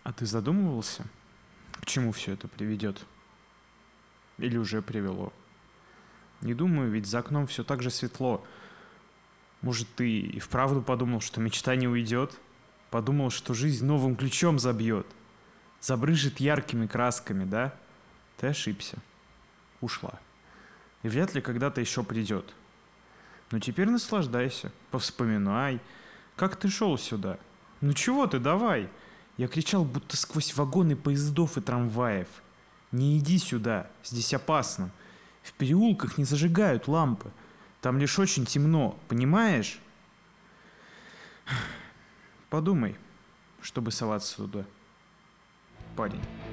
А ты задумывался, к чему все это приведет? Или уже привело? Не думаю, ведь за окном все так же светло. Может, ты и вправду подумал, что мечта не уйдет? Подумал, что жизнь новым ключом забьет? Забрыжет яркими красками, да? Ты ошибся. Ушла. И вряд ли когда-то еще придет. Но теперь наслаждайся, повспоминай, как ты шел сюда. Ну чего ты, давай. Я кричал, будто сквозь вагоны поездов и трамваев. Не иди сюда, здесь опасно. В переулках не зажигают лампы. Там лишь очень темно, понимаешь? Подумай, чтобы соваться туда, парень.